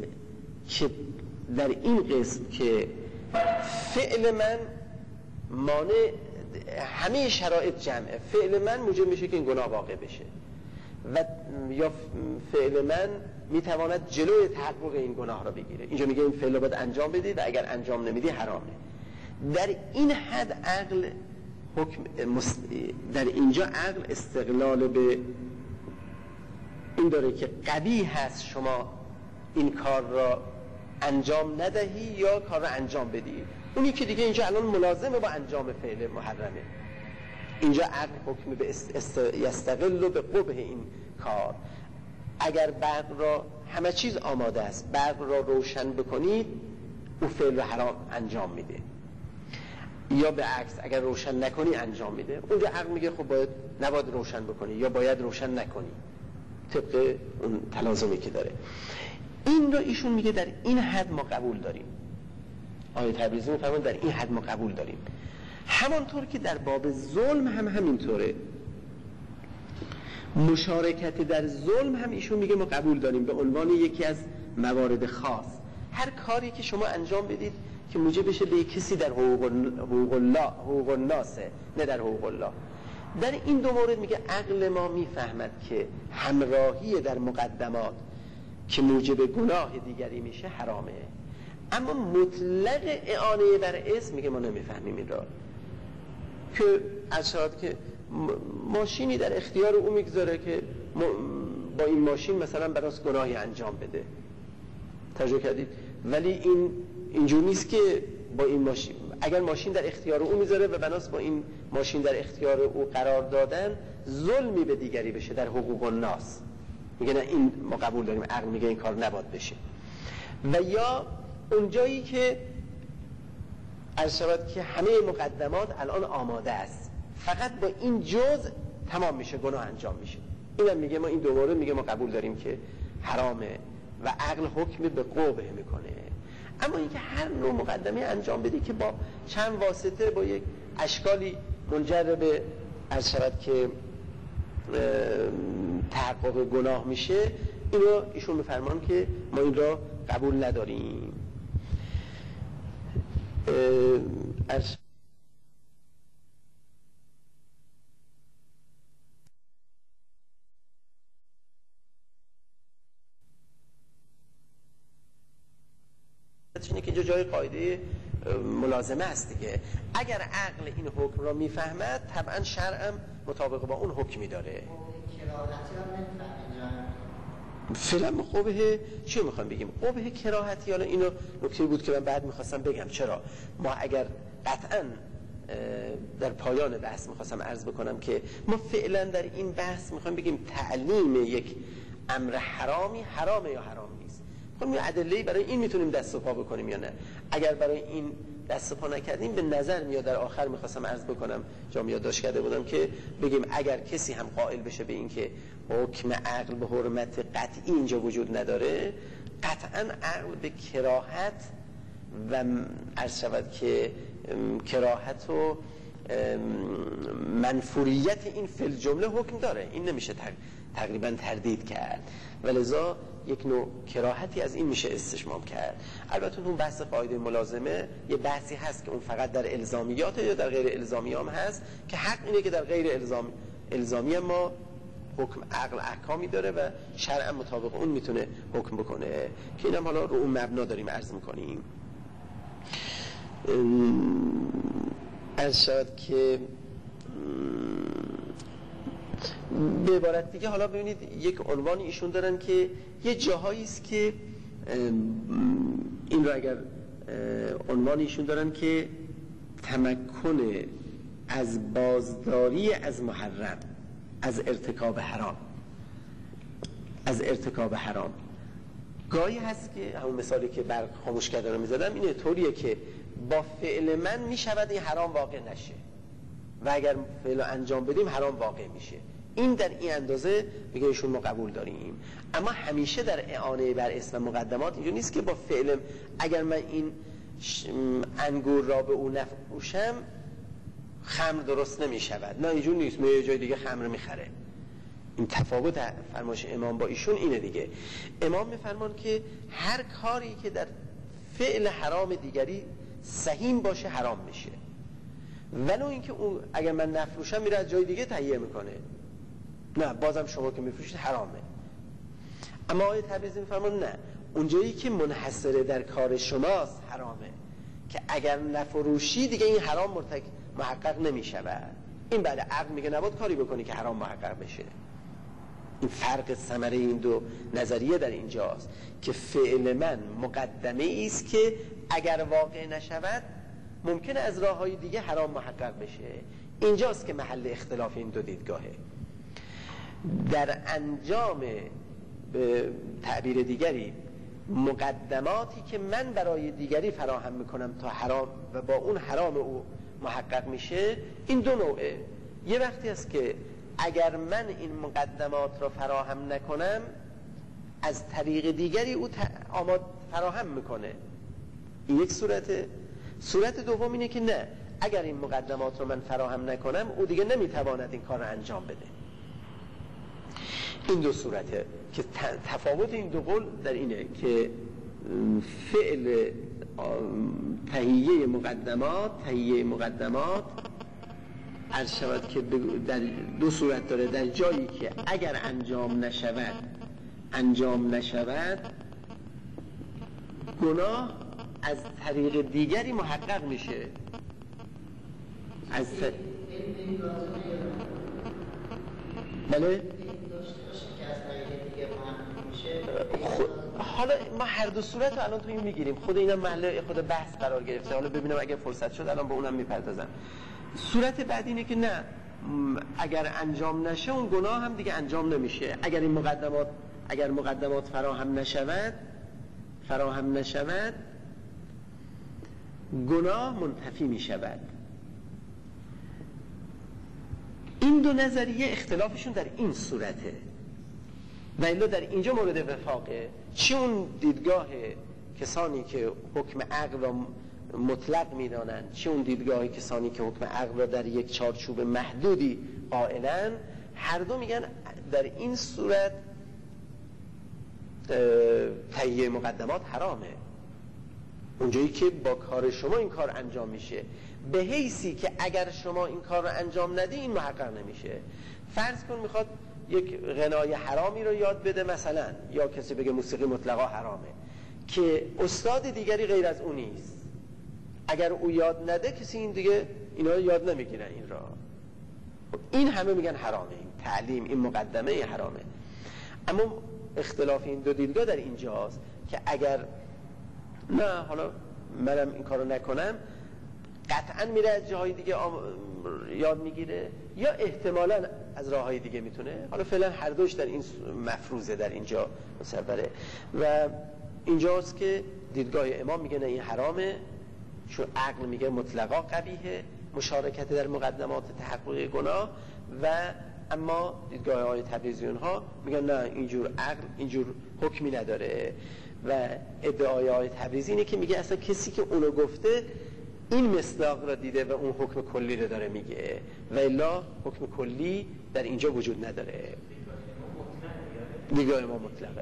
قسم که فعل من مانع همه شرایط جمعه، فعل من موجب میشه که این گناه واقع بشه و یا فعل من میتواند جلوی تحقق این گناه را بگیره. اینجا میگه این فعل رو باید انجام بدید و اگر انجام نمیدی حرامه. در این حد عقل حکم در اینجا عقل استقلال به این داره که قبیح هست شما این کار را انجام ندهی یا کار را انجام بدی. اونی که دیگه اینجا الان ملازمه با انجام فعل محرمه. اینجا عقل حکم به یستقل به قبح این کار. اگر برق را همه چیز آماده است، برق را روشن بکنید، او فعل را حرام انجام میده، یا به عکس اگر روشن نکنی انجام میده. اونجا عقل میگه خب نباید روشن بکنی یا باید روشن نکنی، طبق اون تلازمی که داره. این رو ایشون میگه در این حد ما قبول داریم. آیه تبریزی میفرمان در این حد ما قبول داریم. همانطور که در باب ظلم هم همینطوره. مشارکت در ظلم هم ایشون میگه ما قبول داریم به عنوان یکی از موارد خاص. هر کاری که شما انجام بدید که موجب بشه به کسی در حقوق الله، حقوق الناس، نه در حقوق الله، در این دو مورد میگه عقل ما میفهمد که همراهی در مقدمات که موجب گناه دیگری میشه حرامه، اما مطلق اعانه بر اسم میگه ما نمیفهمیم این را. که از شاید که ماشینی در اختیار او میگذاره که با این ماشین مثلا براس گناهی انجام بده، تجربه کردید؟ ولی این اینجور نیست که با این ماشین، اگر ماشین در اختیار او میذاره و بناس با این ماشین در اختیار او قرار دادن ظلمی به دیگری بشه در حقوق الناس، میگه نه این ما قبول داریم، عقل میگه این کار نباید بشه. و یا اونجایی که عرض شود که همه مقدمات الان آماده است، فقط با این جزء تمام میشه، گناه انجام میشه، اینم میگه ما این دو مورد میگه ما قبول داریم که حرامه و عقل حکم به قبح میکنه. اما اینکه هر نوع مقدمه انجام بدی که با چند واسطه با یک اشکالی منجر به عرض شود که تحقق گناه میشه، اینو ایشون میفرمان که ما این را قبول نداریم. اینه که جای قاعده ملازمه است دیگه. اگر عقل این حکم را میفهمد طبعا شرعم مطابق با اون حکمی داره. فعلا قبح چی میخوام بگیم؟ قبح کراهتی، حالا اینو نکته بود که من بعد میخواستم بگم. چرا ما اگر قطعا در پایان بحث میخواستم عرض بکنم که ما فعلا در این بحث میخوایم بگیم تعلیم یک امر حرامی حرامه یا حرام نیست. خب یه ادله‌ای برای این میتونیم دست و پا بکنیم یا نه. اگر برای این دست و پا نکردیم به نظر میاد، در آخر میخواستم عرض بکنم، جا یادداشت کرده بودم که بگیم اگر کسی هم قائل بشه به این که حکم عقل به حرمت قطعی اینجا وجود نداره، قطعا عقل به کراهت و عرض شود که کراهت و منفوریت این فی الجمله حکم داره، این نمیشه تقریبا تردید کرد، ولذا یک نوع کراهتی از این میشه استشمام کرد. البته اون بحث قاعده ملازمه یه بحثی هست که اون فقط در الزامیات یا در غیر الزامی هم هست که حق اینه که در غیر الزامی ما حکم عقل احکامی داره و شرع مطابق اون میتونه حکم بکنه، که اینم حالا رو اون مبنا داریم عرض میکنیم. شاید که به عبارت دیگه حالا ببینید یک عنوانی ایشون دارن که یه جاهایی است که این رو اگر عنوانی ایشون دارن که تمکن از بازداری از محرم، از ارتکاب حرام، از ارتکاب حرام. گاهی هست که همون مثالی که بر خاموش کردن رو میزدم اینه، طوریه که با فعل من میشود این حرام واقع نشه و اگر فعل انجام بدیم حرام واقع میشه. این در این اندازه میگه ایشون ما قبول داریم. اما همیشه در اعانه بر اسم مقدمات اینجور نیست که با فعل اگر من این انگور را به او نفروشم خمر درست نمیشود، نه اینجور نیست، یه جای دیگه خمر میخره. این تفاوت فرمایش امام با ایشون اینه دیگه. امام میفرمان که هر کاری که در فعل حرام دیگری سهیم باشه حرام میشه، ولو اینکه اون اگر من نفروشم میره از جای دیگه تهیه میکنه، نه بازم شما که میفروشید حرامه. اما آیه تبریزی میفرمان نه، اونجایی که منحصره در کار شماست حرامه، که اگر نفروشی دیگه این حرام محقق نمیشود. این بعد عقل میگه نباید کاری بکنی که حرام محقق بشه. این فرق ثمره این دو نظریه در اینجاست که فعل من مقدمه است که اگر واقع نشود ممکنه از راههای دیگه حرام محقق بشه. اینجاست که محل اختلاف این دو دیدگاهه. در انجام به تعبیر دیگری مقدماتی که من برای دیگری فراهم میکنم تا حرام و با اون حرام او محقق میشه، این دو نوعه. یه وقتی است که اگر من این مقدمات را فراهم نکنم از طریق دیگری او فراهم میکنه، این یک صورته. صورت دوم اینه که نه، اگر این مقدمات رو من فراهم نکنم او دیگه نمیتواند این کار رو انجام بده. این دو صورته که تفاوت این دو قول در اینه که فعل تهیه مقدمات عرض شود که در دو صورت داره. در جایی که اگر انجام نشود گناه از طریق دیگری محقق میشه. بله حالا ما هر دو صورت رو الان تو این میگیریم، خود اینم محل خود بحث قرار گرفته. حالا ببینم اگه فرصت شد الان به اونم میپردازم. صورت بعد اینه که نه، اگر انجام نشه اون گناه هم دیگه انجام نمیشه. اگر این مقدمات فراهم نشود گناه منتفی میشود. این دو نظریه اختلافشون در این صورته و الا در اینجا مورد وفاقه. چه اون دیدگاه کسانی که حکم عقل را مطلق میدانند، چه اون دیدگاه کسانی که حکم عقل را در یک چارچوب محدودی قائلن، هر دو میگن در این صورت تهیه مقدمات حرامه. اونجایی که با کار شما این کار انجام میشه، به حیثی که اگر شما این کار رو انجام ندی این محقق نمیشه. فرض کن میخواد یک غنای حرامی رو یاد بده مثلا، یا کسی بگه موسیقی مطلقا حرامه که استاد دیگری غیر از اون نیست، اگر او یاد نده کسی این دیگه اینا رو یاد نمیگیرن این را. این همه میگن حرامه، این تعلیم، این مقدمه حرامه. اما اختلاف این دو دیدگاه در اینجاست که اگر نه حالا منم این کارو نکنم قطعا میره از جاهای دیگه یاد میگیره، یا احتمالا از راههای دیگه میتونه. حالا فعلا هر دوش در این مفروضه، در اینجا مصوره و اینجاست که دیدگاه امام میگه نه این حرامه، چون عقل میگه مطلقا قبیحه مشارکت در مقدمات تحقق گناه، و اما دیدگاه آقای تبریزیون ها میگن نه اینجور عقل اینجور حکمی نداره. و ادعای آقای تبریزی اینه که میگه اصلا کسی که اونو گفته این مصداق را دیده و اون حکم کلی رو داره میگه، و الا حکم کلی در اینجا وجود نداره. دیدگاه ما مطلقه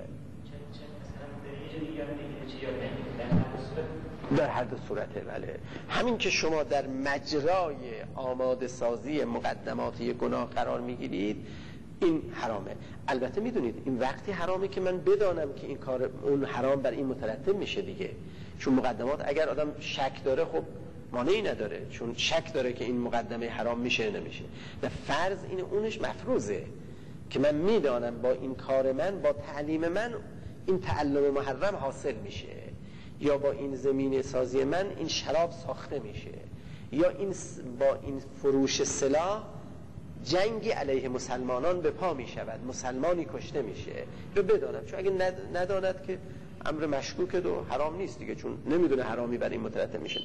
در هر دو صورته. بله، همین که شما در مجرای آماده سازی مقدمات یک گناه قرار میگیرید این حرامه. البته میدونید این وقتی حرامه که من بدانم که این کار اون حرام بر این مترتب میشه دیگه. چون مقدمات اگر آدم شک داره خب مانعی نداره، چون شک داره که این مقدمه حرام میشه نمیشه. و فرض این اونش مفروضه که من میدانم با این کار من، با تعلیم من این تعلم محرم حاصل میشه، یا با این زمین سازی من این شراب ساخته میشه، یا این با این فروش سلاح جنگی علیه مسلمانان به پا میشود، مسلمانی کشته میشه. رو بدانم، چون اگه نداند که امر مشکوکه و حرام نیست دیگه، چون نمیدونه حرامی بر این مترتب میشه.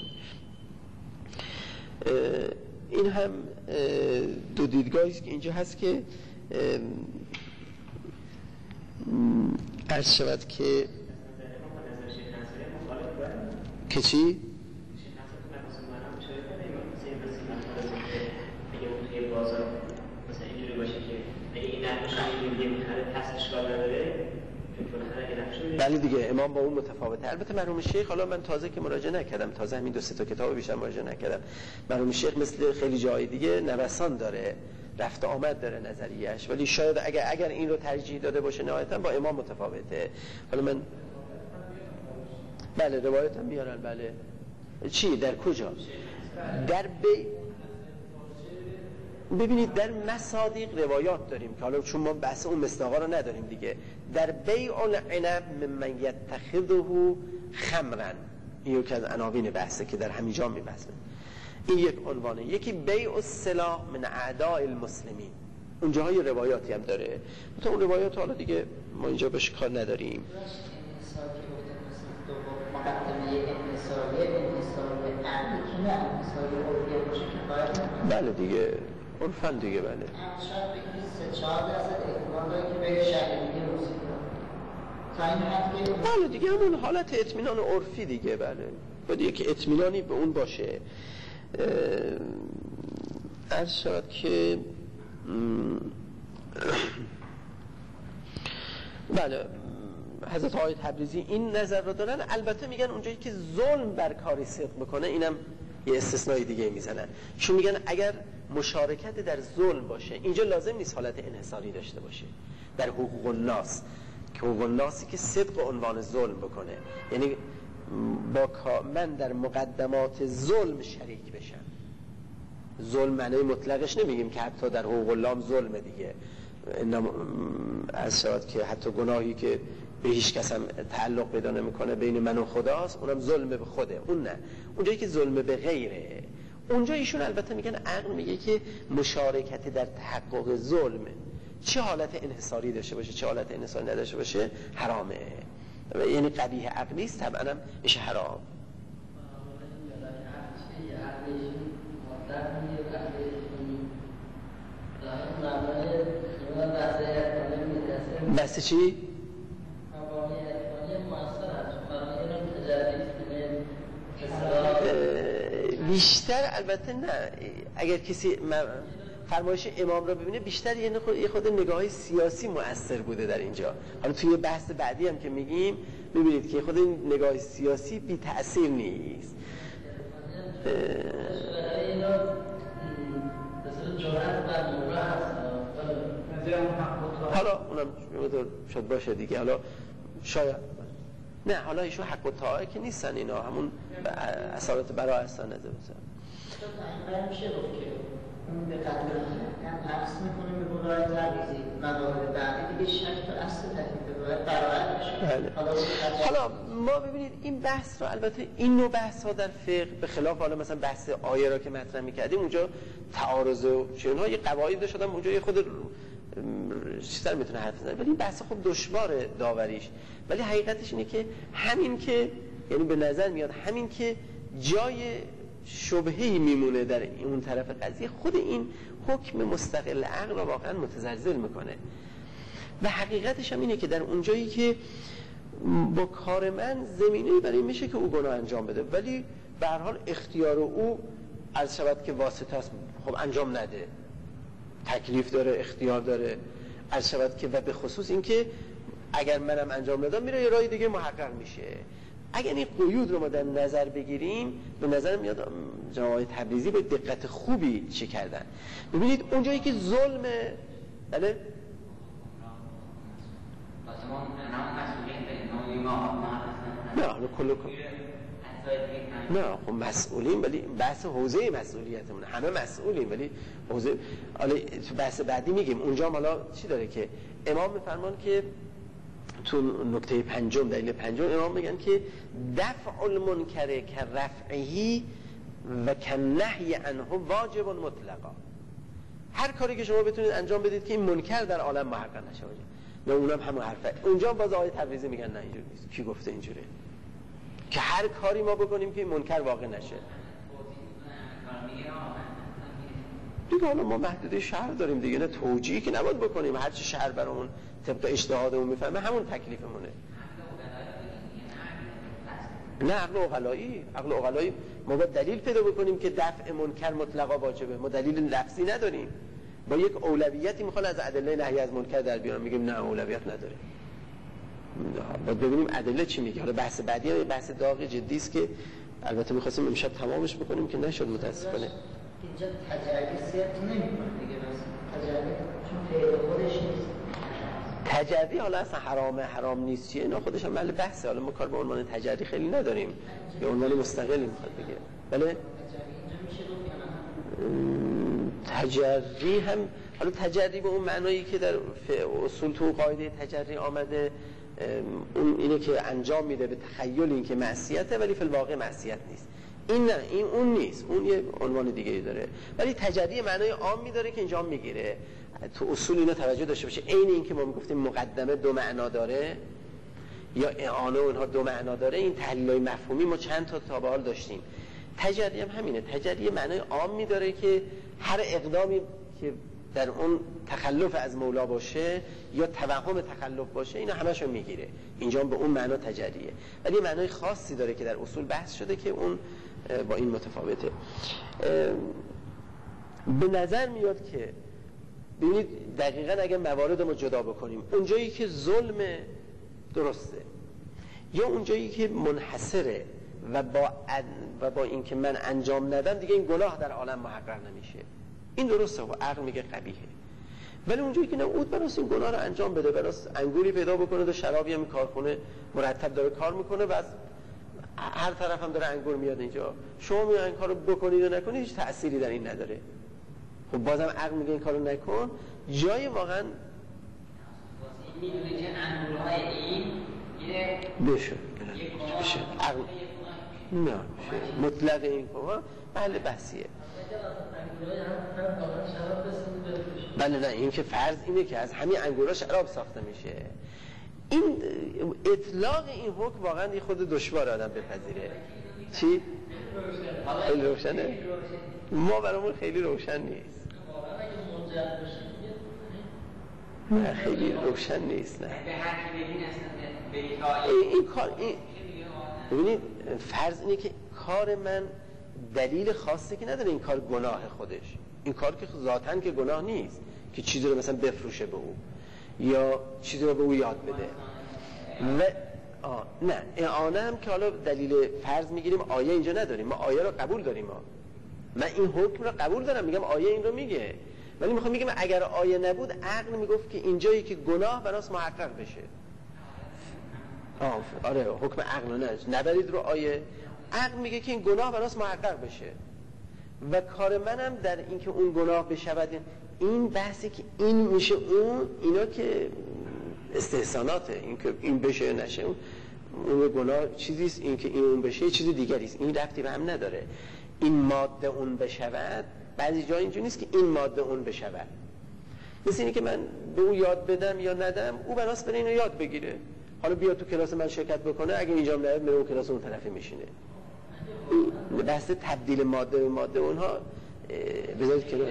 این هم دو دیدگاهی است که اینجا هست که عرض شود که چی؟ بله دیگه، امام با اون متفاوته. البته مرحوم شیخ، حالا من تازه که مراجعه نکردم، تازه همین 2-3 تا کتاب بیشتر مراجعه نکردم، مرحوم شیخ مثل خیلی جای دیگه نوسان داره، رفت آمد داره نظریهش، ولی شاید اگر این رو ترجیح داده باشه نهایتا با امام متفاوته. حالا من بله روایت هم میارن. بله چی؟ در کجا؟ در ببینید در مصادیق روایات داریم که حالا چون ما بحث اون مصداقا رو نداریم دیگه. در بیع العنب ممن یتخذه خمرا، این یکی از عناوین بحثه که در همین جا میبحثه. این یک عنوانه. یکی بیع السلاح من اعداء المسلمین، اونجاهای روایاتی هم داره. تو اون روایات حالا دیگه ما اینجا بهش کار نداریم. بله دیگه عرفن دیگه. بله بله دیگه همون حالت اطمینان عرفی دیگه. بله باید یک اطمینانی به اون باشه. عرض شد که بله حضرت آقای تبریزی این نظر رو دارن. البته میگن اونجایی که ظلم بر کاری صدق بکنه اینم یه استثنای دیگه میزنن، چون میگن اگر مشارکت در ظلم باشه، اینجا لازم نیست حالت انحصاری داشته باشه. در حقوق الناس که حقوق الناسی که صدق عنوان ظلم بکنه، یعنی با من در مقدمات ظلم شریک بشم. ظلم معنی مطلقش نمیگیم که حتی در حقوق الله ظلم دیگه، از شود که حتی گناهی که به هیچ کس هم تعلق پیدا نمیکنه بین من و خداست، اونم ظلم به خوده، اون نه. اونجایی که ظلم به غیره، اونجا ایشون البته میگن عقل میگه که مشارکت در تحقق ظلم چه حالت انحصاری داشته باشه چه حالت انحصاری نداشته باشه حرامه، یعنی قبیح عقلی است، طبعا هم میشه حرام. بحث چی؟ بیشتر البته نه، اگر کسی فرمایش امام را ببینه بیشتر یه خود نگاه سیاسی مؤثر بوده در اینجا. حالا توی بحث بعدی هم که میگیم میبینید که خود نگاه سیاسی بی تأثیر نیست. حالا اونم شاید باشه دیگه، حالا شاید نه، حالا ایشون حق و طاعه که نیستن، اینا همون اثرات برا هستن. نده بسن میشه گفت که اون به قدر هم عرض میکنه به برای تبریزی موارد بعدی دیگه شک به اصل تکلیف باید برای بشه. حالا ما ببینید این بحث رو، البته این نوع بحث ها در فقه به خلاف حالا مثلا بحث آیه را که مطرح میکردیم اونجا تعارض و چنها یه قواعد داشتن، اونجا یه خود چیزتر میتونه حرف بزنه، ولی این بحث خب دشواره داوریش. ولی حقیقتش اینه که همین که یعنی به نظر میاد همین که جای شبهه‌ای میمونه در اون طرف قضیه، خود این حکم مستقل عقل رو واقعا متزلزل میکنه. و حقیقتش هم اینه که در اون جایی که با کار من زمینه‌ای برای میشه که او گناه انجام بده، ولی به هر حال اختیار او عرض شود که واسطه است، خب انجام نده، تکلیف داره، اختیار داره، عرض شود که و به خصوص این که اگر منم انجام ندم میره یه راه دیگه محقق میشه. اگر این قیود رو ما در نظر بگیریم، به نظر میاد جناب آقای تبریزی به دقت خوبی چی کردن. ببینید اونجایی که ظلم بله نه نه خب مسئولیم، ولی بحث حوزه مسئولیتمونه، همه مسئولیم، ولی حوزه حالا تو بحث بعدی میگیم. اونجا حالا چی داره که امام میفرمان که تو نکته پنجم، دلیل پنجم امام میگن که دفع المنکر که رفعهی و که نهی عنه واجب مطلقا. هر کاری که شما بتونید انجام بدید که این منکر در عالم محقق نشه باشه، نه اونم همون حرفه. اونجا باز آیه تبریزی میگن نه اینجوری نیست. کی گفته اینجوره؟ که هر کاری ما بکنیم که این منکر واقع نشه. دیگه حالا ما محدوده شهر داریم دیگه، نه توجیهی که نباید بکنیم، هر چی شهر برامون طبق اجتهادمون میفهمه همون تکلیفمونه. نه عقل عقلایی ما باید دلیل پیدا بکنیم که دفع منکر مطلقا واجبه. ما دلیل لفظی نداریم، با یک اولویتی میخوان از ادله نهی از منکر در بیان، میگیم نه اولویت نداره. باید ببینیم ادله چی میگه. حالا بحث بعدی یه بحث داغ جدی است که البته می‌خواستیم امشب تمامش بکنیم که نشد متاسفانه. اینجا تجربه سیاق نمی‌کنه دیگه، تجربه چون فعل خودش نیست. تجربی حالا اصلا حرام نیست چیه، اینا خودش هم محل بحثه. حالا ما کار به عنوان تجربی خیلی نداریم، به عنوان مستقلی میخواد بگه. بله تجربی هم حالا تجربی به اون معنایی که در اصول تو قاعده تجربی آمده اون اینه که انجام میده به تخیل این که معصیته ولی فی الواقع معصیت نیست. این نه، این اون نیست، اون یه عنوان دیگه داره. ولی تجربی معنای عام میداره که اینجا میگیره. تو اصول اینا توجه داشته باشه. عین این که ما میگفتیم مقدمه دو معنا داره یا اعانه و اینها دو معنا داره، این تحلیل‌های مفهومی ما چند تا به حال داشتیم. تجربی هم همینه. تجربی معنای عام میداره که هر اقدامی که در اون تخلف از مولا باشه یا توهم تخلف باشه اینا همشو میگیره. اینجا به اون معنا تجریه. ولی معنای خاصی داره که در اصول بحث شده که اون با این متفاوته. به نظر میاد که ببینید دقیقاً اگه موارد رو جدا بکنیم، اونجایی که ظلم درسته یا اونجایی که منحصره و با اینکه من انجام ندم دیگه این گناه در عالم محقق نمیشه. این درسته و عقل میگه قبیحه. ولی اونجایی که نه اود براس این گناه رو انجام بده، براس انگوری پیدا بکنه و شرابی هم کارخونه مرتب داره کار میکنه و از هر طرف هم داره انگور میاد اینجا، شما میان این کارو بکنید و نکنید هیچ تأثیری در این نداره. خب بازم عقل میگه این کارو نکن. جای واقعا میدونه که انگورهای این بشه عقل نه مطلق این کار بله بحثیه. بله نه این که فرض اینه که از همین انگورا شراب ساخته میشه. این اطلاق این حکم واقعا خود دشوار آدم بپذیره. چی؟ خیلی روشنه؟ ما برامون خیلی روشن نیست. نه خیلی روشن نیست. نه این کار ببینید فرض اینه که کار من دلیل خاصی که نداره این کار گناه خودش. این کار که ذاتاً که گناه نیست که چیزی رو مثلا بفروشه به او یا چیزی رو به او یاد بده و نه اعانه هم که حالا دلیل فرض میگیریم آیه اینجا نداریم. ما آیه رو قبول داریم. من این حکم رو قبول دارم میگم آیه این رو میگه، ولی میخوام بگم اگر آیه نبود عقل میگفت که اینجایی که گناه براس محقق بشه. آره حکم عقل نبرید رو آیه. عقل میگه که این گناه براس محقق بشه و کار منم در این که اون گناه بشود. این بحثی که این میشه اون اینا که استحساناته. این که این بشه نشه اون گناه چیزیست، این که این اون بشه چیز دیگریست. این ربطی به هم نداره. این ماده اون بشود بعضی جا اینجوری نیست که این ماده اون بشود. مثل اینه که من به او یاد بدم یا ندم او بناس بره اینو یاد بگیره. حالا بیاد تو کلاس من شرکت بکنه، اگه اینجا هم نرد میره اون کلاس اون طرفی میشینه. بحث تبدیل ماده به ماده اونها بذارید که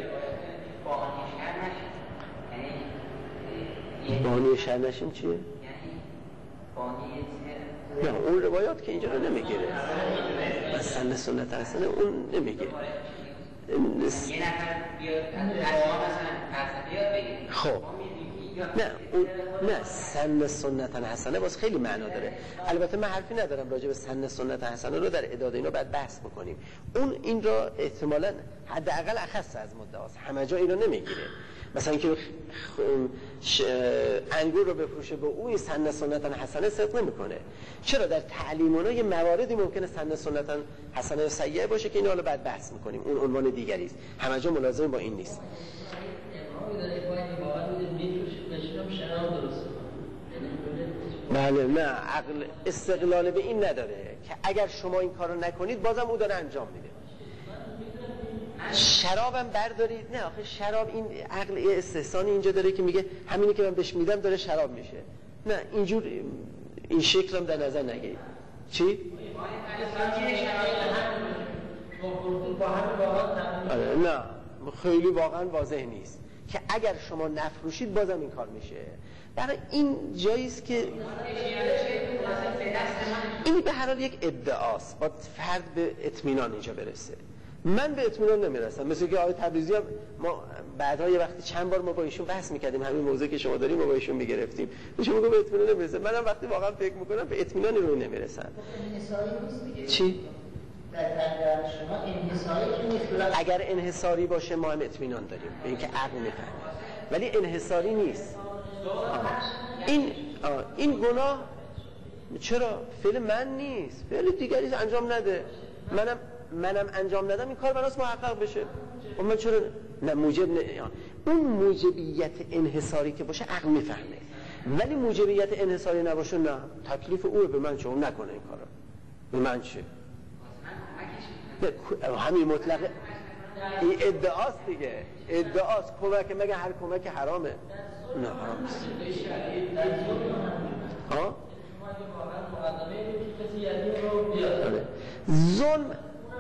بانی شر نشیم چیه؟ نه اون روایات که اینجا رو نمیگیره. مثلا سنت حسنه اون نمیگه. یه نفر بیاد بگیره خب نه سن سنت حسنه باز خیلی معنا داره. البته من حرفی ندارم راجع به سن سنت حسنه رو در اداده اینا بعد بحث بکنیم. اون این را احتمالاً حداقل اخص از مدعاست، همه جا اینو نمیگیره. مثلا که انگور رو بفروشه به او این سن سنت حسنه صدق نمیکنه. چرا در تعلیم اونا یه مواردی ممکنه سن سنت حسنه سیئه باشه که اینو حالا بعد بحث میکنیم، اون عنوان دیگری است. همه جا ملازم با این نیست. بله نه عقل استقلال به این نداره که اگر شما این کارو نکنید بازم او داره انجام میده. شرابم بردارید، نه آخه شراب این عقل استحسانی اینجا داره که میگه همینی که من بهش میدم داره شراب میشه. نه اینجور این شکل هم در نظر نگیرید. چی؟ نه خیلی واقعا واضح نیست که اگر شما نفروشید بازم این کار میشه. برای این جاییست که این به هر حال یک ادعاست، باید فرد به اطمینان اینجا برسه. من به اطمینان نمیرسم. مثل که آقای تبریزی هم ما بعدها یه وقتی چند بار ما با ایشون بحث میکردیم، همین موضوعی که شما داریم ما با ایشون میگرفتیم، ایشون میگه به اطمینان نمیرسه. منم وقتی واقعا فکر میکنم به اطمینان رو نمیرسم. چی؟ شما انحصاری نیست. اگر انحصاری باشه ما هم اطمینان داریم به اینکه عقل میفهمه، ولی انحصاری نیست. این گناه چرا فعل من نیست، فعل دیگری انجام نده، منم انجام ندم این کار براس محقق بشه. و من چرا نه موجب نه. اون موجبیت انحصاری که باشه عقل میفهمه، ولی موجبیت انحصاری نباشه نه، تکلیف اوه به من چه اون نکنه این کارو، به من چه. همین مطلقه این ادعاست دیگه، ادعاست. کمک مگه هر کمک حرامه؟ نه حرام نیست. ها؟ ظلم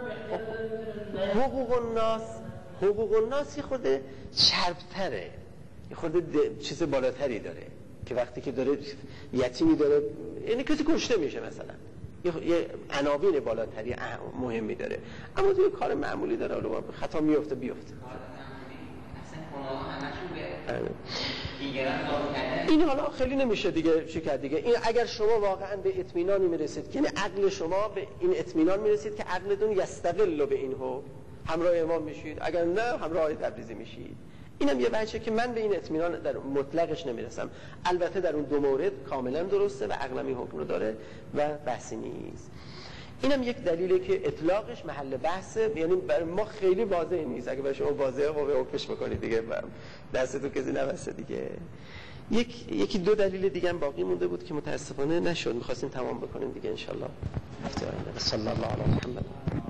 حقوق الناس یه خورده چربتره، یه خورده چیز بالاتری داره که وقتی که داره یتیمی داره، یعنی کسی کشته میشه مثلا، یه عناوین بالاتری مهمی داره، اما توی کار معمولی داره، خطا بیفته. این حالا خیلی نمیشه دیگه شکر دیگه. این اگر شما واقعا به اطمینانی میرسید، یعنی عقل شما به این اطمینان میرسید که عقلتون یستقل به این حکم، همراه امام میشید، اگر نه همراه آقای تبریزی میشید. اینم یه بچه که من به این اطمینان در مطلقش نمیرسم. البته در اون دو مورد کاملا درسته و عقلم این حکم رو داره و بحثی نیست. اینم یک دلیله که اطلاقش محل بحثه، یعنی برای ما خیلی واضح نیست. اگه برای شما واضحه خب حکمش میکنید دیگه، دستتون کسی نبسته دیگه. یکی دو دلیل دیگه هم باقی مونده بود که متاسفانه نشد، می‌خواستیم تمام بکنیم دیگه ان شاء الله. صلی الله علی محمد.